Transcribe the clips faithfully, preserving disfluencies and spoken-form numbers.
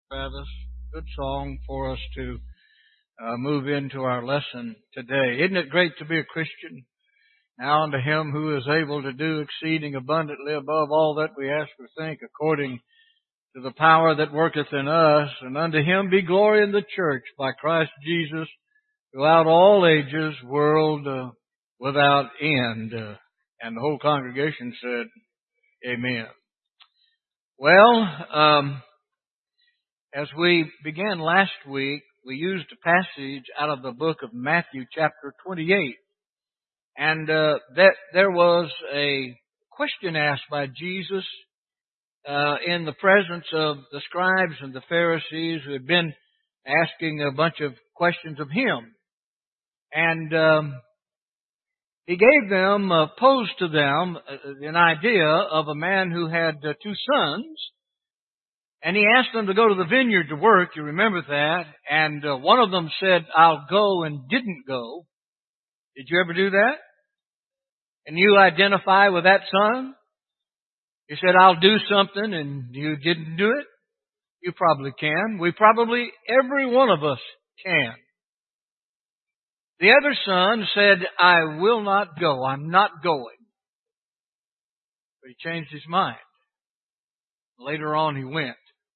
Travis. Good song for us to uh, move into our lesson today. Isn't it great to be a Christian? Now unto Him who is able to do exceeding abundantly above all that we ask or think, according to the power that worketh in us, and unto Him be glory in the church by Christ Jesus throughout all ages, world uh, without end. Uh, and the whole congregation said, Amen. Well, um, as we began last week, we used a passage out of the book of Matthew chapter twenty-eight. And uh, that there was a question asked by Jesus uh, in the presence of the scribes and the Pharisees who had been asking a bunch of questions of Him. And um, He gave them, uh, posed to them, uh, an idea of a man who had uh, two sons. And He asked them to go to the vineyard to work, you remember that, and uh, one of them said, I'll go, and didn't go. Did you ever do that? And you identify with that son? You said, I'll do something, and you didn't do it? You probably can. We probably, every one of us can. The other son said, I will not go. I'm not going. But he changed his mind. Later on he went.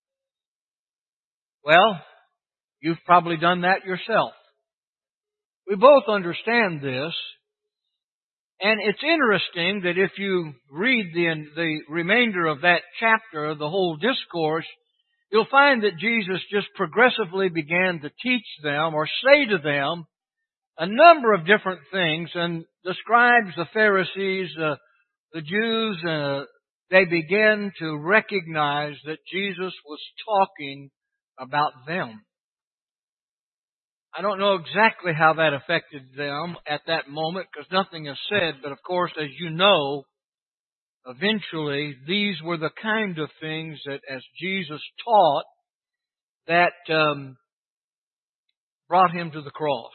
Well, you've probably done that yourself. We both understand this. And it's interesting that if you read the, the remainder of that chapter, the whole discourse, you'll find that Jesus just progressively began to teach them or say to them a number of different things. And the scribes, the Pharisees, uh, the Jews, uh, they began to recognize that Jesus was talking about them. I don't know exactly how that affected them at that moment because nothing is said. But of course, as you know, eventually these were the kind of things that as Jesus taught that um, brought Him to the cross.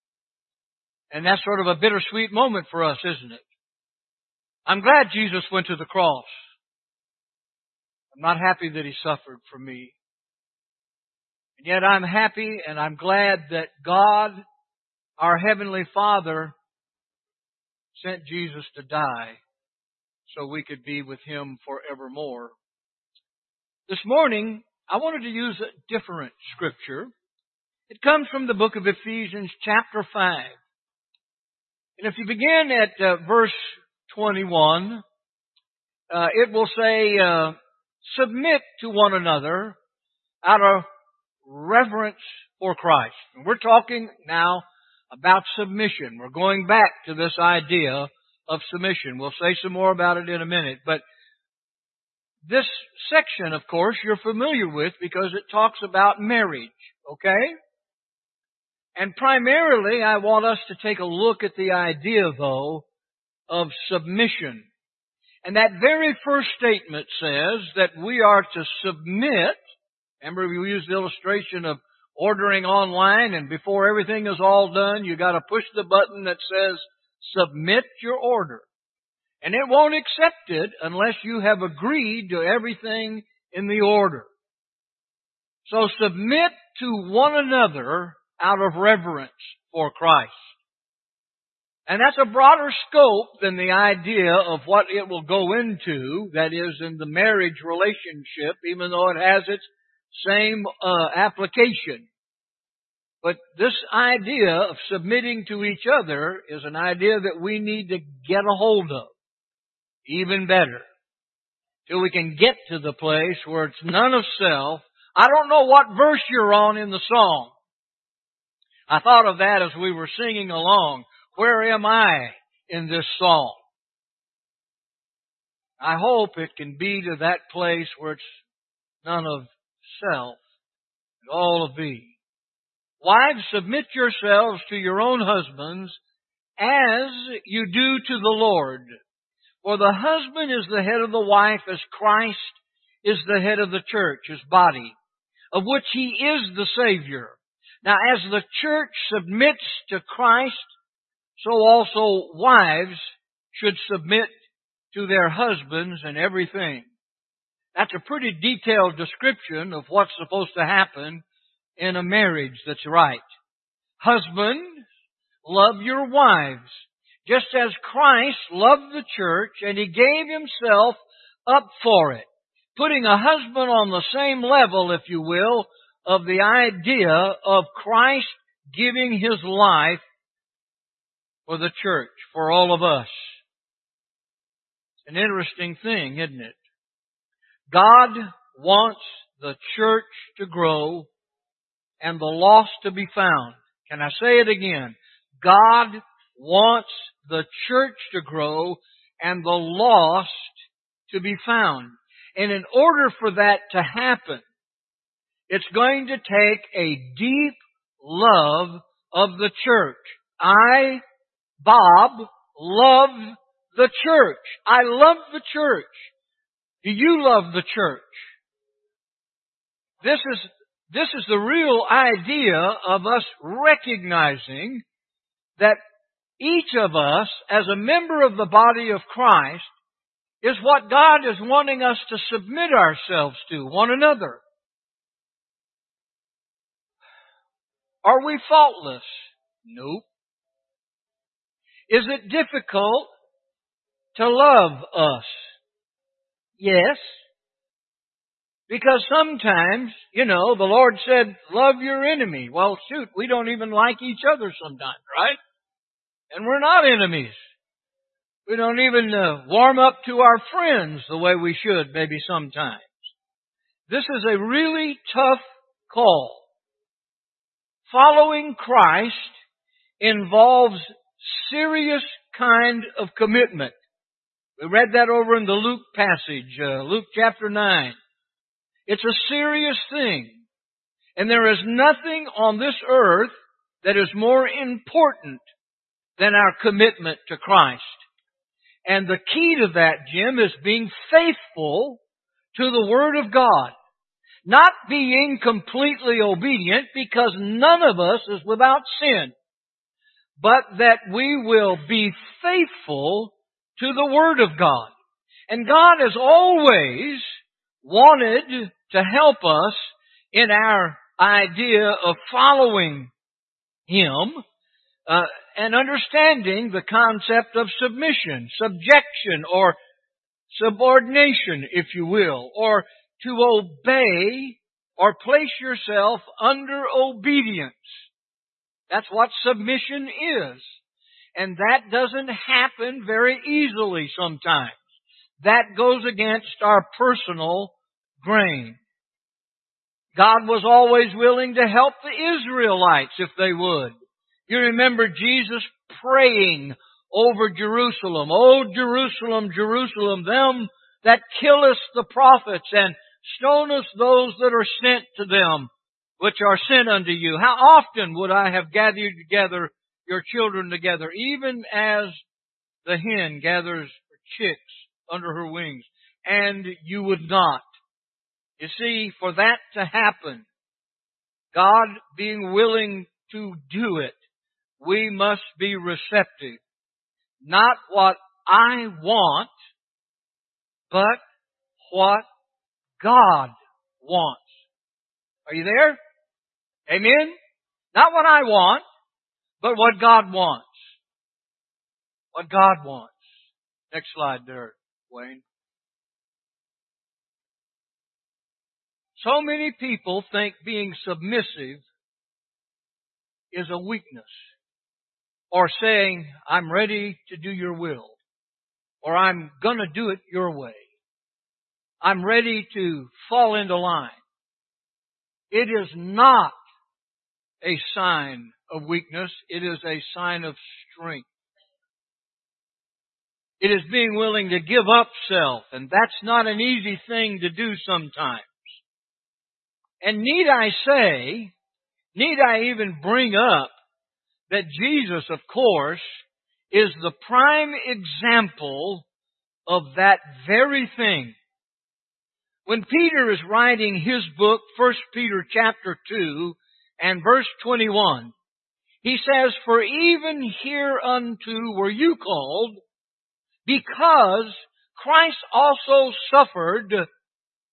And that's sort of a bittersweet moment for us, isn't it? I'm glad Jesus went to the cross. I'm not happy that He suffered for me. And yet I'm happy and I'm glad that God, our Heavenly Father, sent Jesus to die so we could be with Him forevermore. This morning, I wanted to use a different scripture. It comes from the book of Ephesians chapter five. And if you begin at uh, verse twenty-one, uh, it will say, uh, submit to one another out of reverence for Christ. And we're talking now about submission. We're going back to this idea of submission. We'll say some more about it in a minute. But this section, of course, you're familiar with because it talks about marriage. Okay? And primarily, I want us to take a look at the idea, though, of submission. And that very first statement says that we are to submit. Remember, we used the illustration of ordering online, and before everything is all done, you got to push the button that says, submit your order. And it won't accept it unless you have agreed to everything in the order. So submit to one another out of reverence for Christ. And that's a broader scope than the idea of what it will go into, that is, in the marriage relationship, even though it has its same uh, application. But this idea of submitting to each other is an idea that we need to get a hold of. Even better. Till we can get to the place where it's none of self. I don't know what verse you're on in the song. I thought of that as we were singing along. Where am I in this song? I hope it can be to that place where it's none of self, and all of thee. Wives, submit yourselves to your own husbands as you do to the Lord. For the husband is the head of the wife as Christ is the head of the church, His body, of which He is the Savior. Now, as the church submits to Christ, so also wives should submit to their husbands in everything. That's a pretty detailed description of what's supposed to happen in a marriage that's right. Husbands, love your wives, just as Christ loved the church and He gave Himself up for it, putting a husband on the same level, if you will, of the idea of Christ giving His life for the church, for all of us. It's an interesting thing, isn't it? God wants the church to grow and the lost to be found. Can I say it again? God wants the church to grow and the lost to be found. And in order for that to happen, it's going to take a deep love of the church. I, Bob, love the church. I love the church. Do you love the church? This is, this is the real idea of us recognizing that each of us, as a member of the body of Christ, is what God is wanting us to submit ourselves to, one another. Are we faultless? Nope. Is it difficult to love us? Yes. Because sometimes, you know, the Lord said, love your enemy. Well, shoot, we don't even like each other sometimes, right? And we're not enemies. We don't even uh, warm up to our friends the way we should maybe sometimes. This is a really tough call. Following Christ involves serious kind of commitment. We read that over in the Luke passage, uh, Luke chapter nine. It's a serious thing. And there is nothing on this earth that is more important than our commitment to Christ. And the key to that, Jim, is being faithful to the Word of God. Not being completely obedient, because none of us is without sin. But that we will be faithful to the Word of God. And God has always wanted to help us in our idea of following Him, uh, and understanding the concept of submission, subjection, or subordination, if you will, or to obey or place yourself under obedience. That's what submission is. And that doesn't happen very easily sometimes. That goes against our personal grain. God was always willing to help the Israelites if they would. You remember Jesus praying over Jerusalem. "O Jerusalem, Jerusalem, them that killeth the prophets and stoneth those that are sent to them, which are sent unto you. How often would I have gathered together your children together, even as the hen gathers her chicks under her wings, and you would not." You see, for that to happen, God being willing to do it, we must be receptive. Not what I want, but what God wants. Are you there? Amen? Not what I want, but what God wants. What God wants. Next slide there, Wayne. So many people think being submissive is a weakness, or saying, "I'm ready to do your will," or "I'm going to do it your way. I'm ready to fall into line." It is not a sign of weakness. It is a sign of strength. It is being willing to give up self, and that's not an easy thing to do sometimes. And need I say, need I even bring up that Jesus, of course, is the prime example of that very thing. When Peter is writing his book, First Peter chapter two and verse twenty-one, he says, "For even hereunto were you called, because Christ also suffered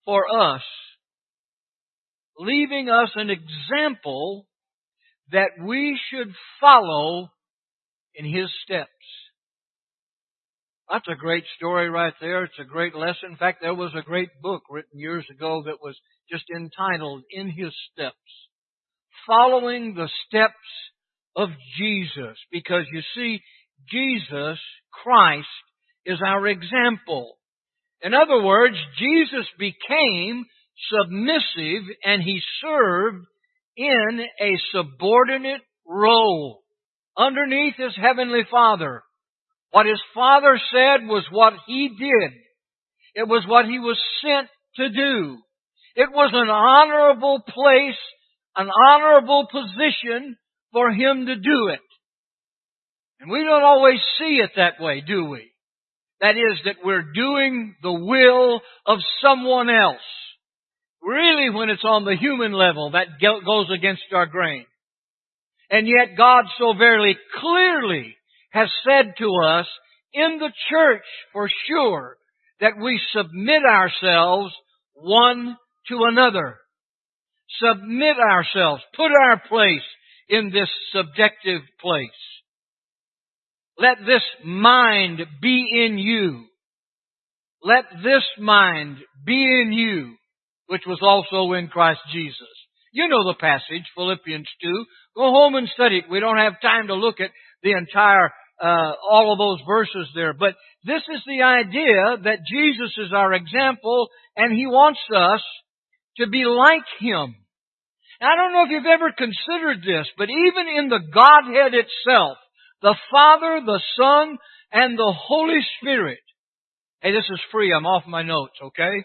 for us, leaving us an example that we should follow in His steps. That's a great story right there. It's a great lesson. In fact, there was a great book written years ago that was just entitled In His Steps. Following the steps of Jesus. Because you see, Jesus Christ is our example. In other words, Jesus became submissive and He served in a subordinate role underneath His Heavenly Father. What His Father said was what He did. It was what He was sent to do. It was an honorable place, an honorable position for Him to do it. And we don't always see it that way, do we? That is, that we're doing the will of someone else. Really, when it's on the human level, that goes against our grain. And yet God so very clearly has said to us in the church, for sure, that we submit ourselves one to another. Submit ourselves. Put our place in this subjective place. Let this mind be in you. Let this mind be in you, which was also in Christ Jesus. You know the passage, Philippians two. Go home and study it. We don't have time to look at the entire, uh, all of those verses there. But this is the idea that Jesus is our example and He wants us to be like Him. Now, I don't know if you've ever considered this, but even in the Godhead itself, the Father, the Son, and the Holy Spirit. Hey, this is free. I'm off my notes, okay?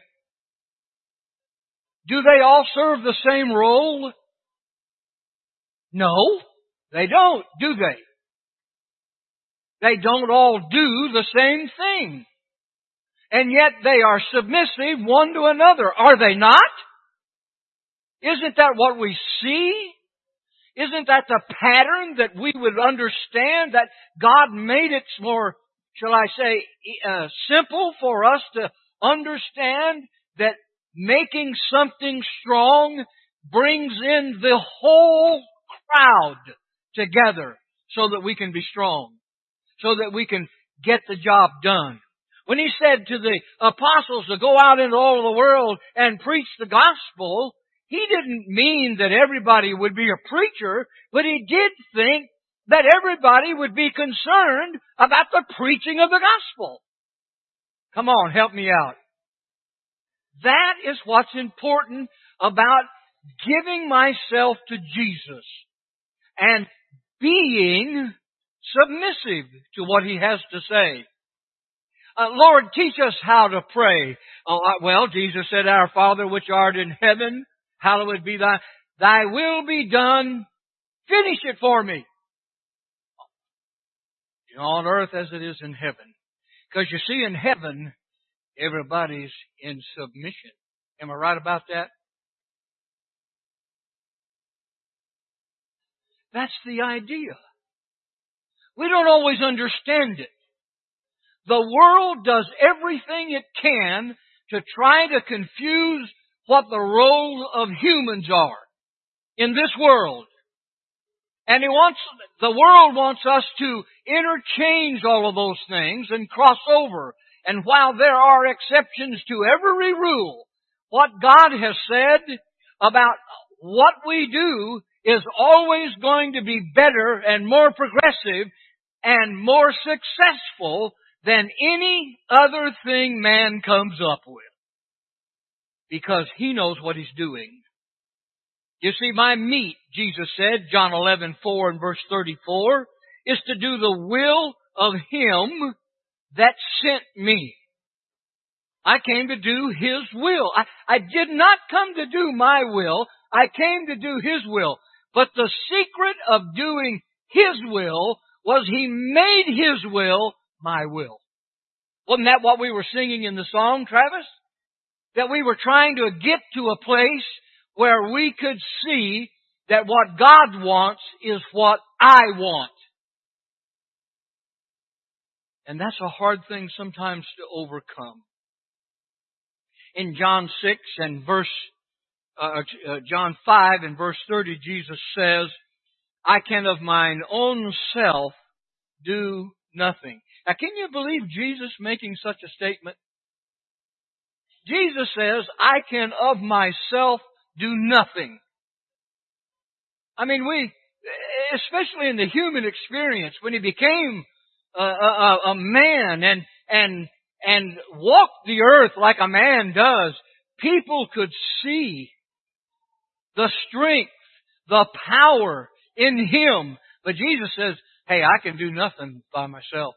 Do they all serve the same role? No, they don't, do they? They don't all do the same thing. And yet they are submissive one to another. Are they not? Isn't that what we see? Isn't that the pattern that we would understand, that God made it more, shall I say, uh, simple for us to understand that making something strong brings in the whole crowd together so that we can be strong, so that we can get the job done. When He said to the apostles to go out into all of the world and preach the gospel, He didn't mean that everybody would be a preacher, but He did think that everybody would be concerned about the preaching of the gospel. Come on, help me out. That is what's important about giving myself to Jesus and being submissive to what He has to say. Uh, Lord, teach us how to pray. Oh, well, Jesus said, Our Father which art in heaven, hallowed be thy, thy will be done. Finish it for me. On earth as it is in heaven. Because you see, in heaven, everybody's in submission. Am I right about that? That's the idea. We don't always understand it. The world does everything it can to try to confuse what the role of humans are in this world. And he wants, the world wants us to interchange all of those things and cross over. And while there are exceptions to every rule, what God has said about what we do is always going to be better and more progressive and more successful than any other thing man comes up with. Because He knows what He's doing. You see, my meat, Jesus said, John eleven four and verse thirty-four, is to do the will of Him that sent me. I came to do His will. I, I did not come to do my will. I came to do His will. But the secret of doing His will was He made His will my will. Wasn't that what we were singing in the song, Travis? That we were trying to get to a place where we could see that what God wants is what I want. And that's a hard thing sometimes to overcome. In John six and verse, uh, uh, John five and verse thirty, Jesus says, I can of mine own self do nothing. Now, can you believe Jesus making such a statement? Jesus says, I can of myself do nothing. I mean, we, especially in the human experience, when He became a, a, a man and, and, and walked the earth like a man does, people could see the strength, the power in Him. But Jesus says, hey, I can do nothing by myself.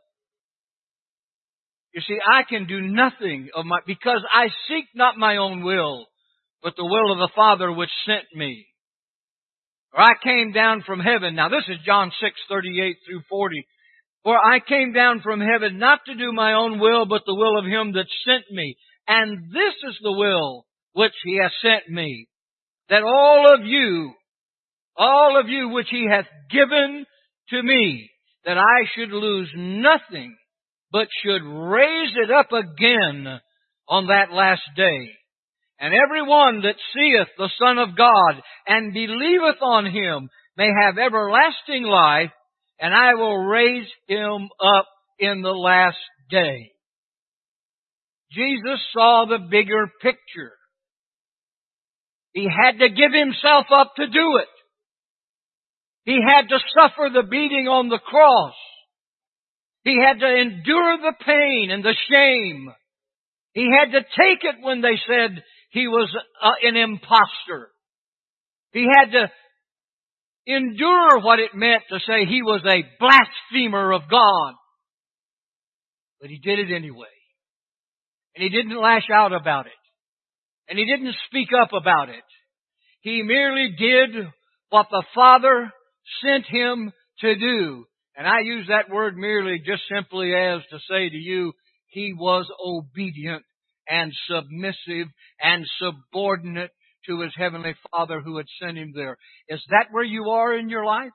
You see, I can do nothing of my, because I seek not my own will, but the will of the Father which sent me. For I came down from heaven. Now this is John six, thirty-eight through forty. For I came down from heaven not to do my own will, but the will of Him that sent me. And this is the will which He hath sent me, that all of you, all of you which He hath given to me, that I should lose nothing, but should raise it up again on that last day. And every one that seeth the Son of God and believeth on Him may have everlasting life, and I will raise him up in the last day. Jesus saw the bigger picture. He had to give Himself up to do it. He had to suffer the beating on the cross. He had to endure the pain and the shame. He had to take it when they said He was uh, an impostor. He had to endure what it meant to say He was a blasphemer of God. But He did it anyway. And He didn't lash out about it. And He didn't speak up about it. He merely did what the Father sent Him to do. And I use that word merely just simply as to say to you, He was obedient and submissive and subordinate to His Heavenly Father who had sent Him there. Is that where you are in your life?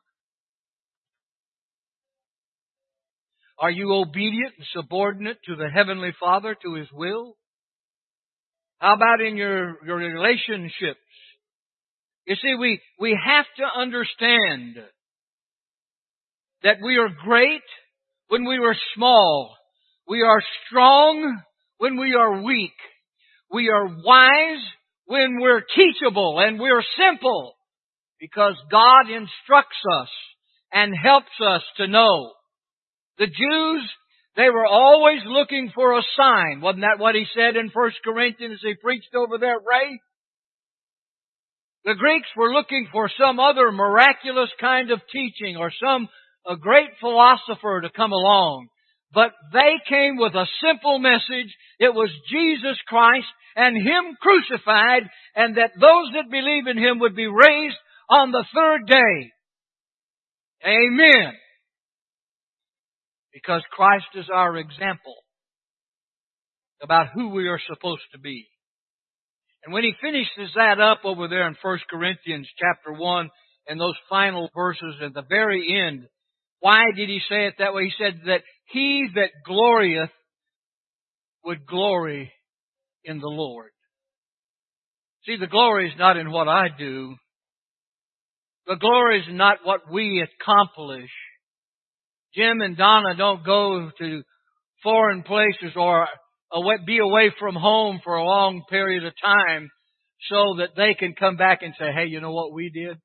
Are you obedient and subordinate to the Heavenly Father, to His will? How about in your, your relationships? You see, we, we have to understand that we are great when we are small. We are strong when we are weak. We are wise when we're teachable and we're simple, because God instructs us and helps us to know. The Jews, they were always looking for a sign. Wasn't that what He said in First Corinthians He preached over there, Ray? The Greeks were looking for some other miraculous kind of teaching or some a great philosopher to come along. But they came with a simple message. It was Jesus Christ and Him crucified, and that those that believe in Him would be raised on the third day. Amen. Because Christ is our example about who we are supposed to be. And when He finishes that up over there in First Corinthians chapter one, and those final verses at the very end, why did He say it that way? He said that he that glorieth would glory in the Lord. See, the glory is not in what I do. The glory is not what we accomplish. Jim and Donna don't go to foreign places or be away from home for a long period of time so that they can come back and say, hey, you know what we did?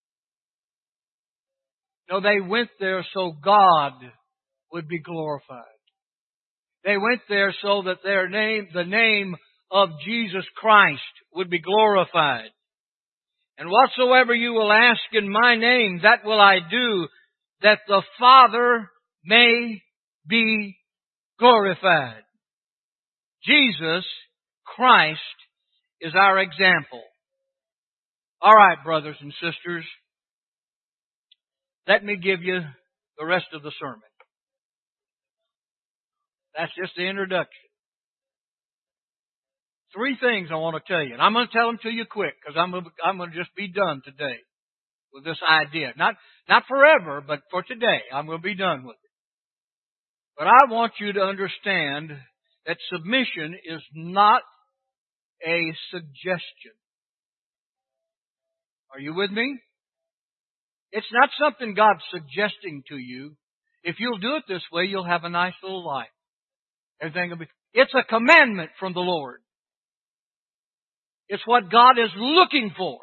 No, they went there so God would be glorified. They went there so that their name, the name of Jesus Christ, would be glorified. And whatsoever you will ask in my name, that will I do, that the Father may be glorified. Jesus Christ is our example. All right, brothers and sisters, let me give you the rest of the sermon. That's just the introduction. Three things I want to tell you, and I'm going to tell them to you quick, because I'm going to, I'm going to just be done today with this idea. Not, not forever, but for today, I'm going to be done with it. But I want you to understand that submission is not a suggestion. Are you with me? It's not something God's suggesting to you. If you'll do it this way, you'll have a nice little life. Everything will be. It's a commandment from the Lord. It's what God is looking for.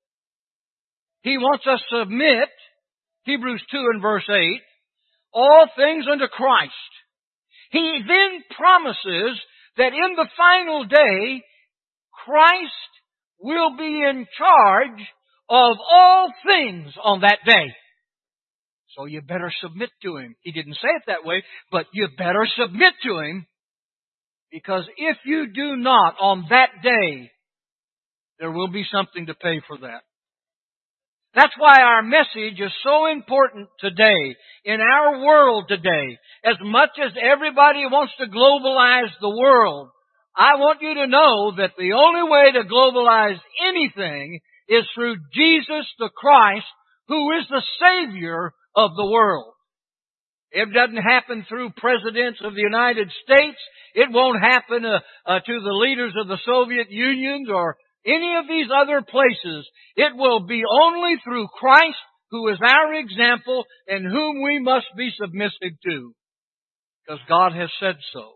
He wants us to submit, Hebrews two and verse eight, all things unto Christ. He then promises that in the final day, Christ will be in charge of all things on that day. So you better submit to Him. He didn't say it that way, but you better submit to Him, because if you do not on that day, there will be something to pay for that. That's why our message is so important today, in our world today. As much as everybody wants to globalize the world, I want you to know that the only way to globalize anything is through Jesus the Christ, who is the Savior of the world. It doesn't happen through presidents of the United States. It won't happen uh, uh, to the leaders of the Soviet Union or any of these other places. It will be only through Christ, who is our example and whom we must be submissive to, because God has said so.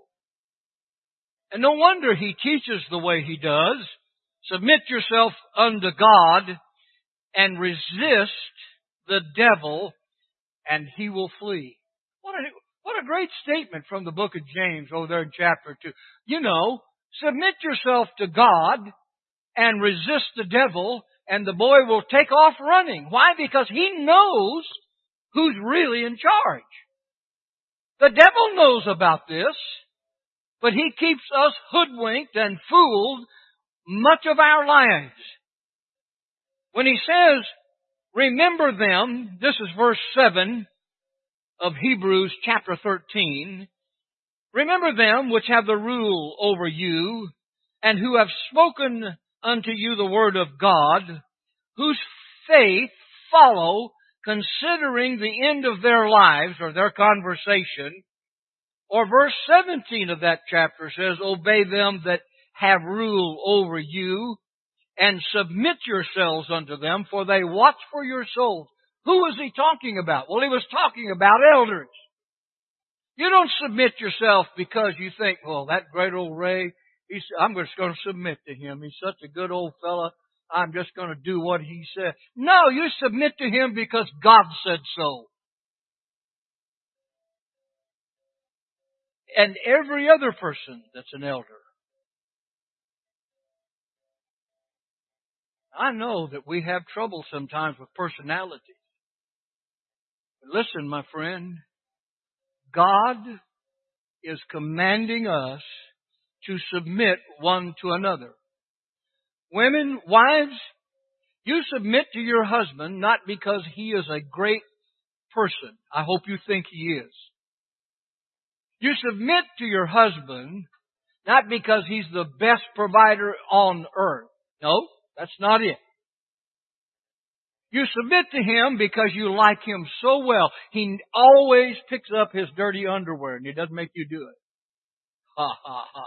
And no wonder He teaches the way He does. Submit yourself unto God and resist the devil, and he will flee. What a, what a great statement from the book of James over there in chapter two. You know, submit yourself to God and resist the devil, and the boy will take off running. Why? Because he knows who's really in charge. The devil knows about this, but he keeps us hoodwinked and fooled much of our lives. When he says, remember them, this is verse seven of Hebrews chapter thirteen. Remember them which have the rule over you, and who have spoken unto you the word of God, whose faith follow, considering the end of their lives, or their conversation. Or verse seventeen of that chapter says, obey them that have rule over you, and submit yourselves unto them, for they watch for your souls. Who was he talking about? Well, he was talking about elders. You don't submit yourself because you think, well, that great old Ray, he's, I'm just going to submit to him. He's such a good old fella. I'm just going to do what he said. No, you submit to him because God said so. And every other person that's an elder. I know that we have trouble sometimes with personalities. But listen, my friend, God is commanding us to submit one to another. Women, wives, you submit to your husband not because he is a great person. I hope you think he is. You submit to your husband not because he's the best provider on earth. No, that's not it. You submit to him because you like him so well. He always picks up his dirty underwear and he doesn't make you do it. Ha, ha, ha.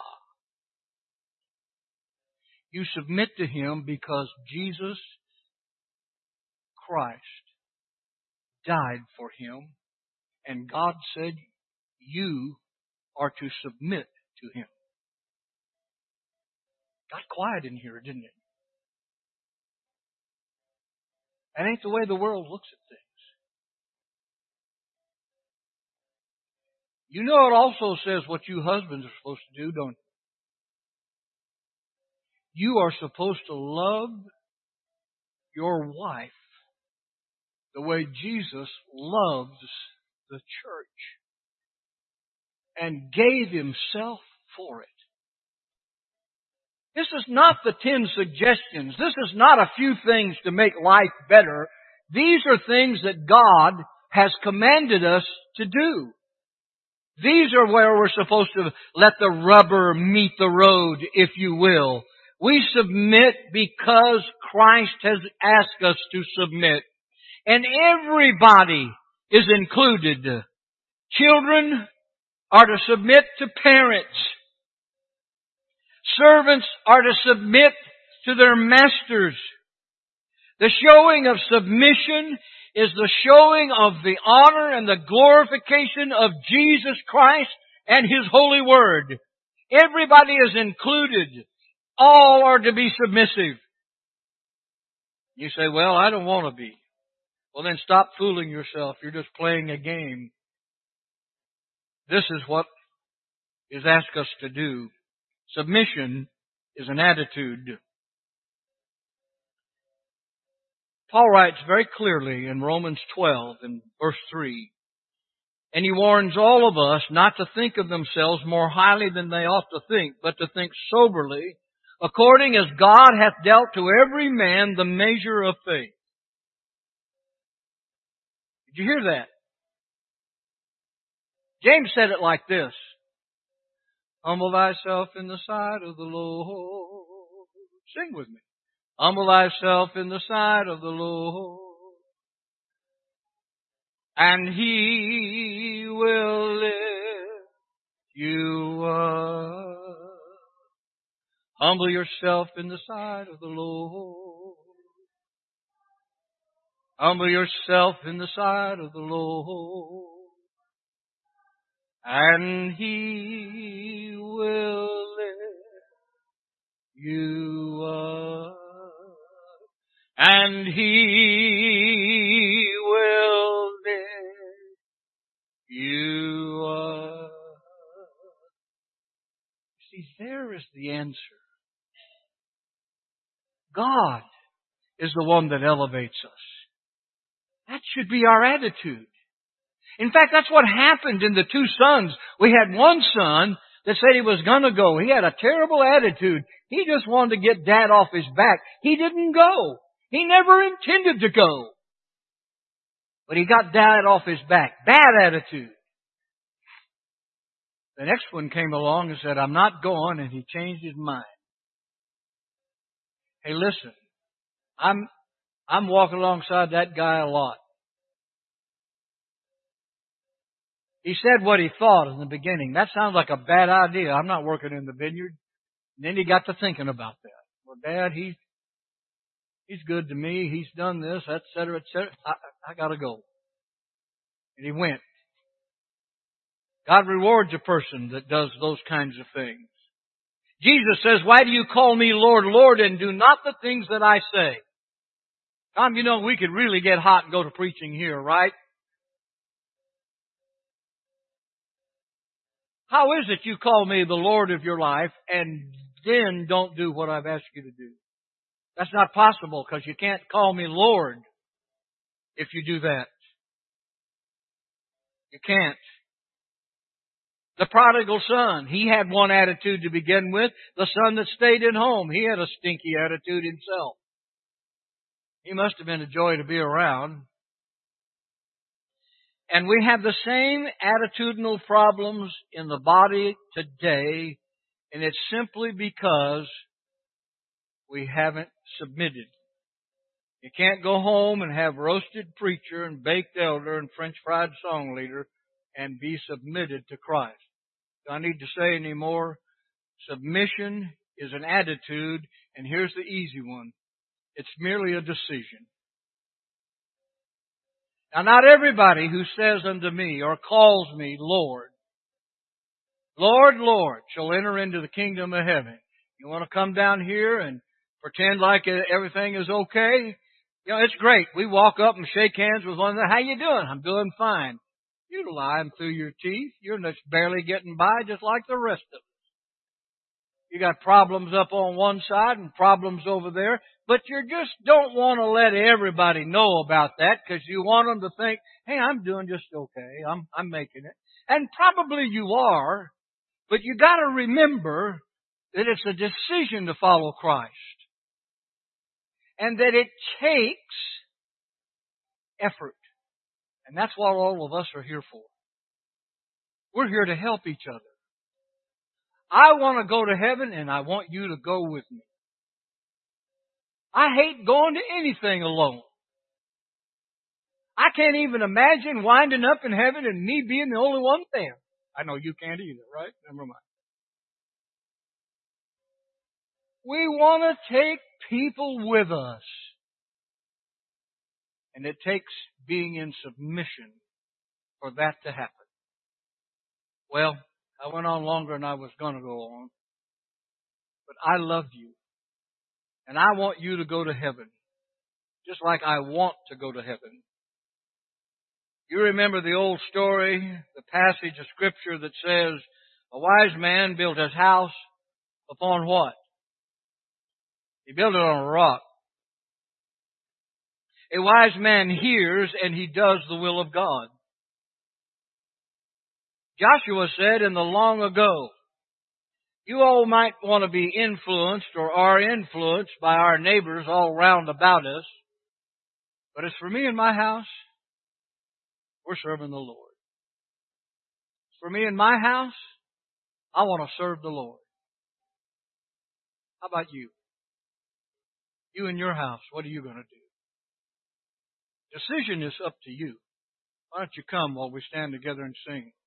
You submit to him because Jesus Christ died for him, and God said you are to submit to him. Got quiet in here, didn't it? That ain't the way the world looks at things. You know it also says what you husbands are supposed to do, don't you? You are supposed to love your wife the way Jesus loves the church and gave himself for it. This is not the ten suggestions. This is not a few things to make life better. These are things that God has commanded us to do. These are where we're supposed to let the rubber meet the road, if you will. We submit because Christ has asked us to submit. And everybody is included. Children are to submit to parents. Servants are to submit to their masters. The showing of submission is the showing of the honor and the glorification of Jesus Christ and His holy word. Everybody is included. All are to be submissive. You say, well, I don't want to be. Well, then stop fooling yourself. You're just playing a game. This is what is asked us to do. Submission is an attitude. Paul writes very clearly in Romans twelve and verse three, and he warns all of us not to think of themselves more highly than they ought to think, but to think soberly, according as God hath dealt to every man the measure of faith. Did you hear that? James said it like this. Humble thyself in the sight of the Lord. Sing with me. Humble thyself in the sight of the Lord, and He will lift you up. Humble yourself in the sight of the Lord. Humble yourself in the sight of the Lord, and He will lift you up. And He will lift you up. See, there is the answer. God is the one that elevates us. That should be our attitude. In fact, that's what happened in the two sons. We had one son that said he was going to go. He had a terrible attitude. He just wanted to get Dad off his back. He didn't go. He never intended to go. But he got Dad off his back. Bad attitude. The next one came along and said, I'm not going, and he changed his mind. Hey, listen, I'm, I'm walking alongside that guy a lot. He said what he thought in the beginning. That sounds like a bad idea. I'm not working in the vineyard. And then he got to thinking about that. Well, Dad, he's, he's good to me. He's done this, et cetera, et cetera. I, I got to go. And he went. God rewards a person that does those kinds of things. Jesus says, why do you call me Lord, Lord, and do not the things that I say? Tom, you know, we could really get hot and go to preaching here, right? How is it you call me the Lord of your life and then don't do what I've asked you to do? That's not possible, because you can't call me Lord if you do that. You can't. The prodigal son, he had one attitude to begin with. The son that stayed at home, he had a stinky attitude himself. He must have been a joy to be around. And we have the same attitudinal problems in the body today, and it's simply because we haven't submitted. You can't go home and have roasted preacher and baked elder and French fried song leader and be submitted to Christ. Do I need to say any more? Submission is an attitude, and here's the easy one. It's merely a decision. Now, not everybody who says unto me or calls me Lord, Lord, Lord, shall enter into the kingdom of heaven. You want to come down here and pretend like everything is okay? You know, it's great. We walk up and shake hands with one another. How you doing? I'm doing fine. You're lying through your teeth. You're just barely getting by just like the rest of us. You got problems up on one side and problems over there, but you just don't want to let everybody know about that because you want them to think, hey, I'm doing just okay. I'm, I'm making it. And probably you are, but you got to remember that it's a decision to follow Christ. And that it takes effort. And that's what all of us are here for. We're here to help each other. I want to go to heaven, and I want you to go with me. I hate going to anything alone. I can't even imagine winding up in heaven and me being the only one there. I know you can't either, right? Never mind. We want to take people with us. And it takes being in submission for that to happen. Well, I went on longer than I was going to go on. But I love you. And I want you to go to heaven. Just like I want to go to heaven. You remember the old story, the passage of Scripture that says, a wise man built his house upon what? He built it on a rock. A wise man hears and he does the will of God. Joshua said in the long ago, you all might want to be influenced or are influenced by our neighbors all round about us. But as for me and my house, we're serving the Lord. As for me and my house, I want to serve the Lord. How about you? You and your house, what are you going to do? Decision is up to you. Why don't you come while we stand together and sing?